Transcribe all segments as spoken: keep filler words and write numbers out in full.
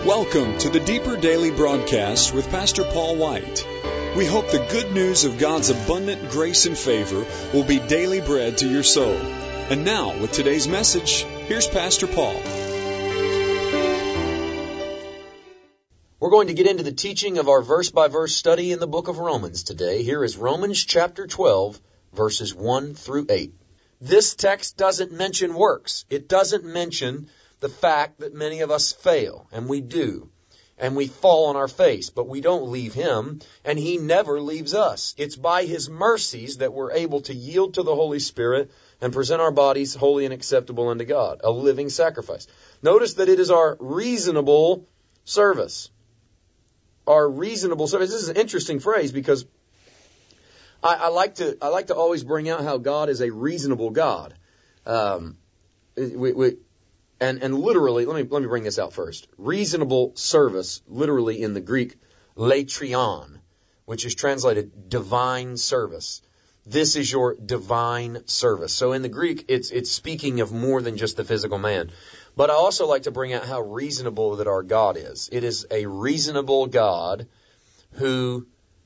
Welcome to the Deeper Daily Broadcast with Pastor Paul White. We hope the good news of God's abundant grace and favor will be daily bread to your soul. And now, with today's message, here's Pastor Paul. We're going to get into the teaching of our verse-by-verse study in the book of Romans today. Here is Romans chapter twelve, verses one through eight. This text doesn't mention works. It doesn't mention the fact that many of us fail, and we do, and we fall on our face, but we don't leave Him, and He never leaves us. It's by His mercies that we're able to yield to the Holy Spirit and present our bodies holy and acceptable unto God, a living sacrifice. Notice that it is our reasonable service. Our reasonable service. This is an interesting phrase because I, I like to I like to always bring out how God is a reasonable God. Um, we, we, and and literally, let me let me bring this out first. Reasonable service, literally in the Greek, latrion, which is translated divine service. This is your divine service. So in the Greek, it's it's speaking of more than just the physical man. But I also like to bring out how reasonable that our God is. It is a reasonable God who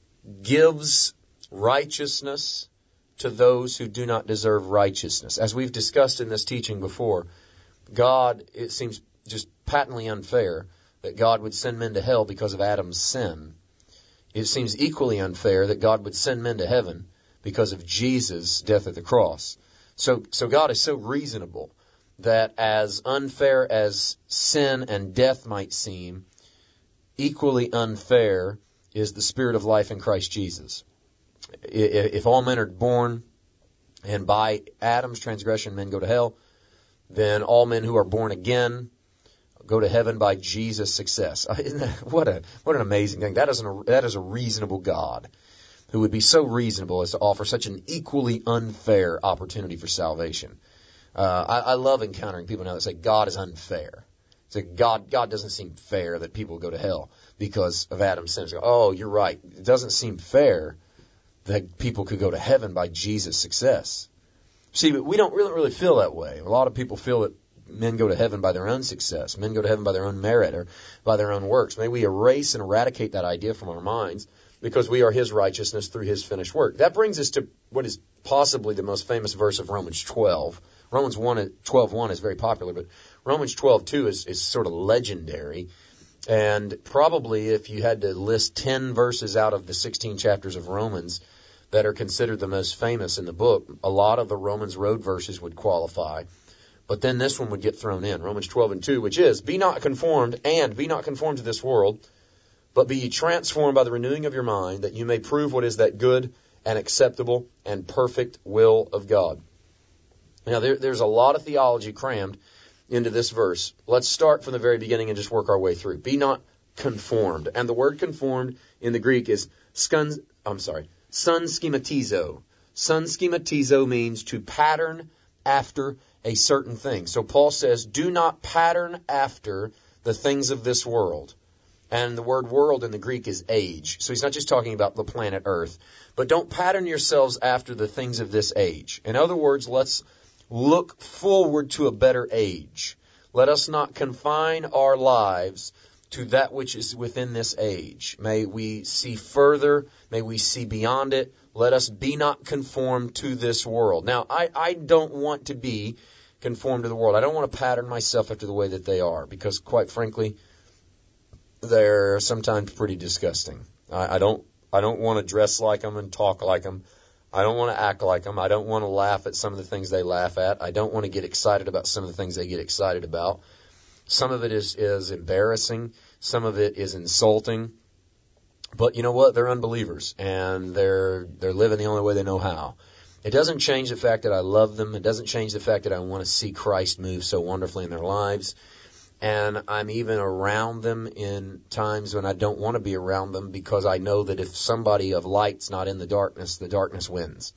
gives righteousness to those who do not deserve righteousness. As we've discussed in this teaching before, God, it seems just patently unfair that God would send men to hell because of Adam's sin. It seems equally unfair that God would send men to heaven because of Jesus' death at the cross. So, so God is so reasonable that as unfair as sin and death might seem, equally unfair is the spirit of life in Christ Jesus. If all men are born and by Adam's transgression men go to hell, then all men who are born again go to heaven by Jesus' success. Isn't that, what a what an amazing thing. That is, an, that is a reasonable God who would be so reasonable as to offer such an equally unfair opportunity for salvation. Uh, I, I love encountering people now that say God is unfair. Say God, God doesn't seem fair that people go to hell because of Adam's sin. Oh, you're right. It doesn't seem fair that people could go to heaven by Jesus' success. See, but we don't really, really feel that way. A lot of people feel that men go to heaven by their own success. Men go to heaven by their own merit or by their own works. May we erase and eradicate that idea from our minds because we are His righteousness through His finished work. That brings us to what is possibly the most famous verse of Romans twelve. Romans twelve one is very popular, but Romans twelve two is, is sort of legendary. And probably if you had to list ten verses out of the sixteen chapters of Romans that are considered the most famous in the book, a lot of the Romans road verses would qualify. But then this one would get thrown in, Romans twelve and two, which is, Be not conformed, and be not conformed to this world, but be ye transformed by the renewing of your mind, that you may prove what is that good and acceptable and perfect will of God. Now, there, there's a lot of theology crammed into this verse. Let's start from the very beginning and just work our way through. Be not conformed. And the word conformed in the Greek is skun, I'm sorry, sunschematizo. Sunschematizo means to pattern after a certain thing. So Paul says, do not pattern after the things of this world. And the word world in the Greek is age. So he's not just talking about the planet Earth. But don't pattern yourselves after the things of this age. In other words, let's look forward to a better age. Let us not confine our lives to that which is within this age. May we see further. May we see beyond it. Let us be not conformed to this world. Now, I, I don't want to be conformed to the world. I don't want to pattern myself after the way that they are because, quite frankly, they're sometimes pretty disgusting. I, I don't I don't want to dress like them and talk like them. I don't want to act like them. I don't want to laugh at some of the things they laugh at. I don't want to get excited about some of the things they get excited about. Some of it is, is embarrassing. Some of it is insulting. But you know what? They're unbelievers, and they're they're living the only way they know how. It doesn't change the fact that I love them. It doesn't change the fact that I want to see Christ move so wonderfully in their lives. And I'm even around them in times when I don't want to be around them because I know that if somebody of light's not in the darkness, the darkness wins.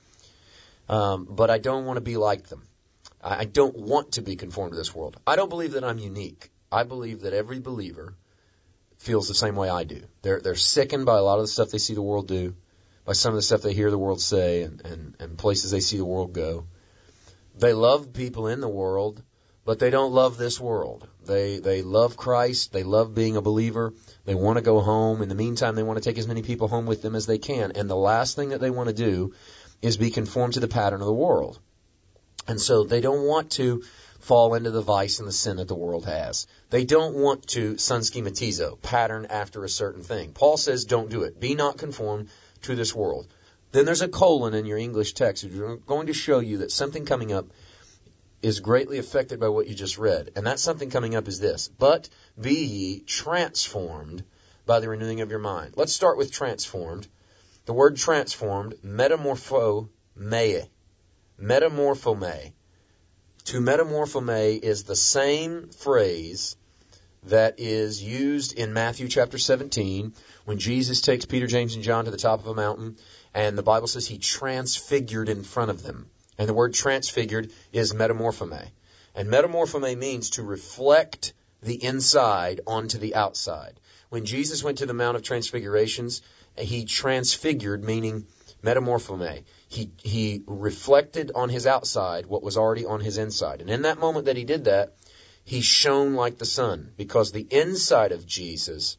Um, but I don't want to be like them. I don't want to be conformed to this world. I don't believe that I'm unique. I believe that every believer feels the same way I do. They're they're sickened by a lot of the stuff they see the world do, by some of the stuff they hear the world say, and, and, and places they see the world go. They love people in the world, but they don't love this world. They they love Christ. They love being a believer. They want to go home. In the meantime, they want to take as many people home with them as they can. And the last thing that they want to do is be conformed to the pattern of the world. And so they don't want to fall into the vice and the sin that the world has. They don't want to sunschematizo, pattern after a certain thing. Paul says don't do it. Be not conformed to this world. Then there's a colon in your English text. We're going to show you that something coming up is greatly affected by what you just read. And that something coming up is this. But be ye transformed by the renewing of your mind. Let's start with transformed. The word transformed, metamorpho me. Metamorphome. To metamorphome is the same phrase that is used in Matthew chapter seventeen when Jesus takes Peter, James, and John to the top of a mountain, and the Bible says he transfigured in front of them. And the word transfigured is metamorphome. And metamorphome means to reflect the inside onto the outside. When Jesus went to the Mount of Transfigurations, he transfigured, meaning metamorphome. He, he reflected on his outside what was already on his inside. And in that moment that he did that, he shone like the sun, because the inside of Jesus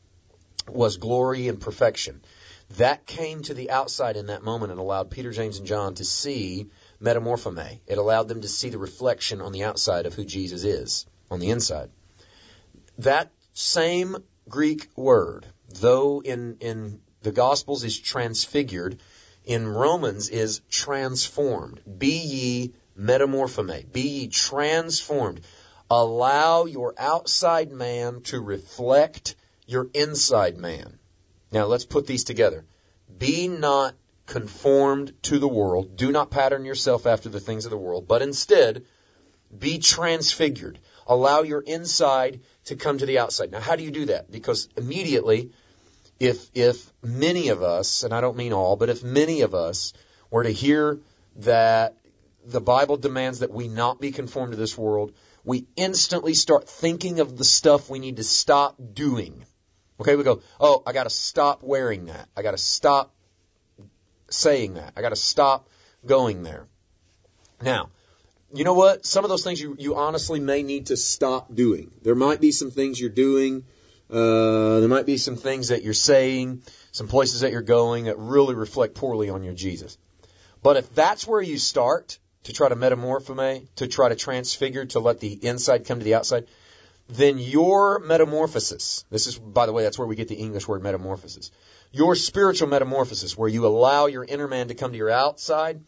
was glory and perfection. That came to the outside in that moment and allowed Peter, James, and John to see metamorphome. It allowed them to see the reflection on the outside of who Jesus is, on the inside. That same Greek word, though in, in the Gospels is transfigured, in Romans is transformed. Be ye metamorphome. Be ye transformed. Allow your outside man to reflect your inside man. Now let's put these together. Be not conformed to the world. Do not pattern yourself after the things of the world, but instead be transfigured. Allow your inside to come to the outside. Now, how do you do that? Because immediately, if if many of us, and I don't mean all, but if many of us were to hear that the Bible demands that we not be conformed to this world, we instantly start thinking of the stuff we need to stop doing. Okay, we go, oh, I got to stop wearing that. I got to stop saying that. I got to stop going there. Now, you know what? Some of those things you, you honestly may need to stop doing. There might be some things you're doing. Uh, there might be some things that you're saying, some places that you're going that really reflect poorly on your Jesus. But if that's where you start to try to metamorphome, to try to transfigure, to let the inside come to the outside, then your metamorphosis, this is, by the way, that's where we get the English word metamorphosis, your spiritual metamorphosis, where you allow your inner man to come to your outside,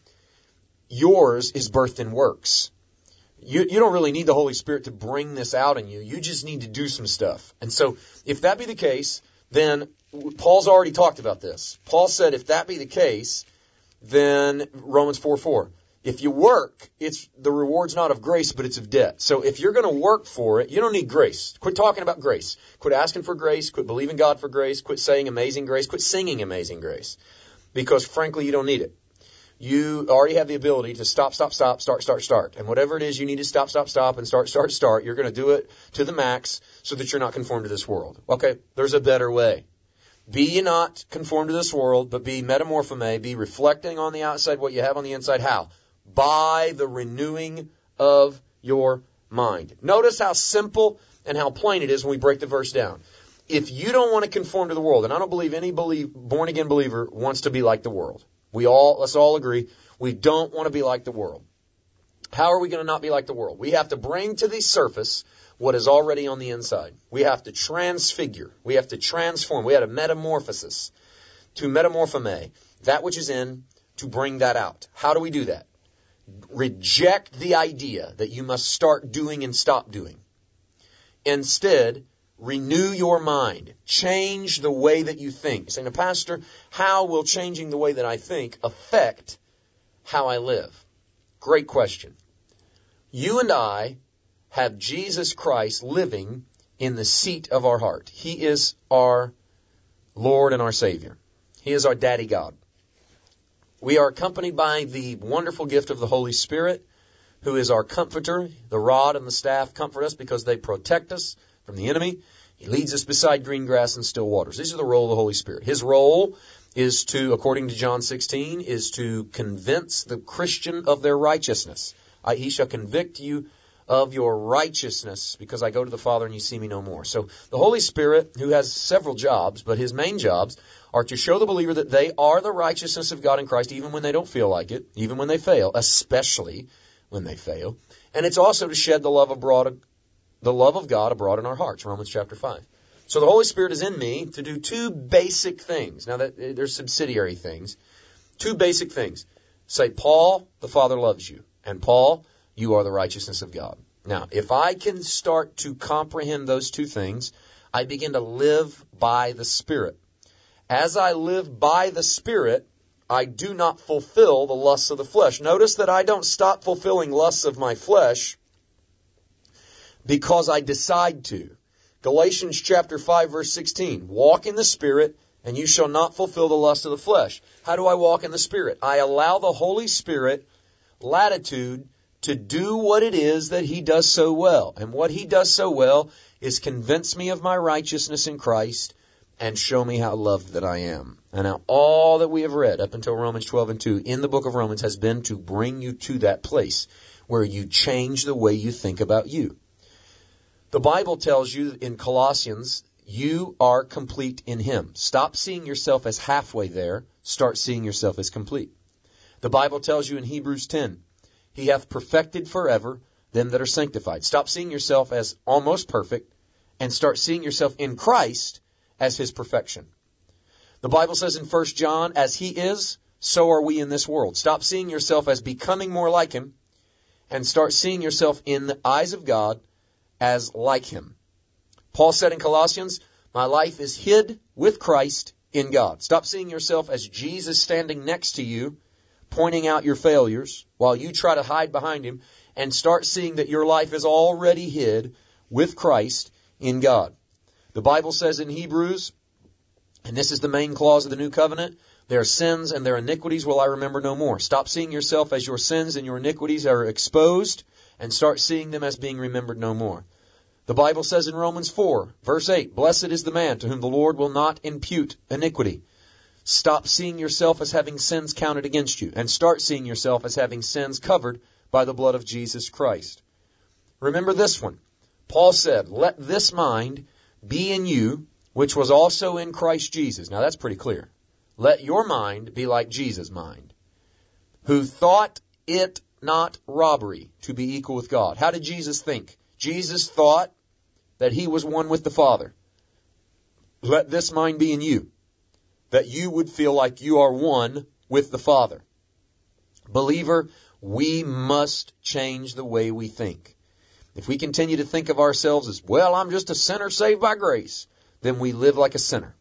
yours is birthed in works. You, you don't really need the Holy Spirit to bring this out in you. You just need to do some stuff. And so if that be the case, then Paul's already talked about this. Paul said if that be the case, then Romans four four. If you work, it's the reward's not of grace, but it's of debt. So if you're going to work for it, you don't need grace. Quit talking about grace. Quit asking for grace. Quit believing God for grace. Quit saying amazing grace. Quit singing amazing grace. Because frankly, you don't need it. You already have the ability to stop, stop, stop, start, start, start. And whatever it is you need to stop, stop, stop, and start, start, start, you're going to do it to the max so that you're not conformed to this world. Okay, there's a better way. Be ye not conformed to this world, but be metamorphome, be reflecting on the outside what you have on the inside. How? By the renewing of your mind. Notice how simple and how plain it is when we break the verse down. If you don't want to conform to the world, and I don't believe any believe, born-again believer wants to be like the world. We all, let's all agree, we don't want to be like the world. How are we going to not be like the world? We have to bring to the surface what is already on the inside. We have to transfigure. We have to transform. We have a metamorphosis. To metamorphome, that which is in, to bring that out. How do we do that? Reject the idea that you must start doing and stop doing. Instead, renew your mind. Change the way that you think. You're saying, now, Pastor, how will changing the way that I think affect how I live? Great question. You and I have Jesus Christ living in the seat of our heart. He is our Lord and our Savior. He is our Daddy God. We are accompanied by the wonderful gift of the Holy Spirit, who is our comforter. The rod and the staff comfort us because they protect us from the enemy. He leads us beside green grass and still waters. These are the role of the Holy Spirit. His role is to, according to John sixteen, is to convince the Christian of their righteousness. He shall convict you of your righteousness, because I go to the Father and you see me no more. So the Holy Spirit, who has several jobs, but his main jobs are to show the believer that they are the righteousness of God in Christ, even when they don't feel like it, even when they fail, especially when they fail. And it's also to shed the love abroad, the love of God abroad in our hearts, Romans chapter five. So the Holy Spirit is in me to do two basic things. Now, that there's subsidiary things. Two basic things. Say, Paul, the Father loves you. And Paul, you are the righteousness of God. Now, if I can start to comprehend those two things, I begin to live by the Spirit. As I live by the Spirit, I do not fulfill the lusts of the flesh. Notice that I don't stop fulfilling lusts of my flesh because I decide to. Galatians chapter five, verse sixteen. Walk in the Spirit, and you shall not fulfill the lust of the flesh. How do I walk in the Spirit? I allow the Holy Spirit latitude to do what it is that he does so well. And what he does so well is convince me of my righteousness in Christ and show me how loved that I am. And now all that we have read up until Romans twelve and two in the book of Romans has been to bring you to that place where you change the way you think about you. The Bible tells you in Colossians, you are complete in him. Stop seeing yourself as halfway there. Start seeing yourself as complete. The Bible tells you in Hebrews ten, he hath perfected forever them that are sanctified. Stop seeing yourself as almost perfect and start seeing yourself in Christ as his perfection. The Bible says in First John, as he is, so are we in this world. Stop seeing yourself as becoming more like him and start seeing yourself in the eyes of God as like him. Paul said in Colossians, my life is hid with Christ in God. Stop seeing yourself as Jesus standing next to you, pointing out your failures while you try to hide behind him, and start seeing that your life is already hid with Christ in God. The Bible says in Hebrews, and this is the main clause of the new covenant, their sins and their iniquities will I remember no more. Stop seeing yourself as your sins and your iniquities are exposed and start seeing them as being remembered no more. The Bible says in Romans four, verse eight, blessed is the man to whom the Lord will not impute iniquity. Stop seeing yourself as having sins counted against you and start seeing yourself as having sins covered by the blood of Jesus Christ. Remember this one. Paul said, let this mind be in you, which was also in Christ Jesus. Now that's pretty clear. Let your mind be like Jesus' mind, who thought it not robbery to be equal with God. How did Jesus think? Jesus thought that he was one with the Father. Let this mind be in you, that you would feel like you are one with the Father. Believer, we must change the way we think. If we continue to think of ourselves as, well, I'm just a sinner saved by grace, then we live like a sinner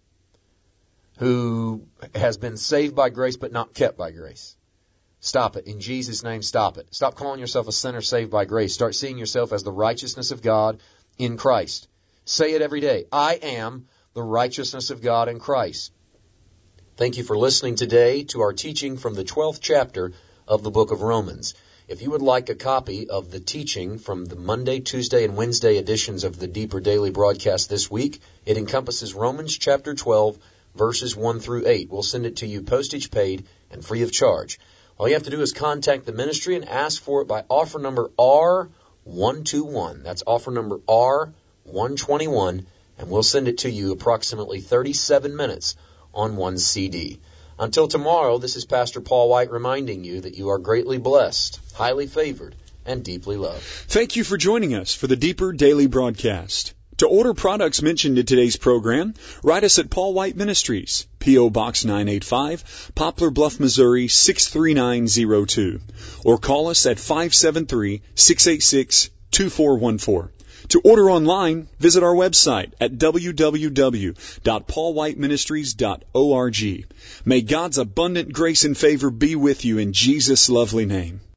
who has been saved by grace but not kept by grace. Stop it. In Jesus' name, stop it. Stop calling yourself a sinner saved by grace. Start seeing yourself as the righteousness of God in Christ. Say it every day. I am the righteousness of God in Christ. Thank you for listening today to our teaching from the twelfth chapter of the book of Romans. If you would like a copy of the teaching from the Monday, Tuesday, and Wednesday editions of the Deeper Daily broadcast this week, it encompasses Romans chapter twelve, verses one through eight. We'll send it to you postage paid and free of charge. All you have to do is contact the ministry and ask for it by offer number R one twenty-one. That's offer number R one twenty-one, and we'll send it to you approximately thirty-seven minutes on one C D. Until tomorrow, this is Pastor Paul White reminding you that you are greatly blessed, highly favored, and deeply loved. Thank you for joining us for the Deeper Daily broadcast. To order products mentioned in today's program, write us at Paul White Ministries, P O. Box nine eighty-five, Poplar Bluff, Missouri six three nine zero two, or call us at five seven three, six eight six, two four one four. To order online, visit our website at w w w dot paul white ministries dot org. May God's abundant grace and favor be with you in Jesus' lovely name.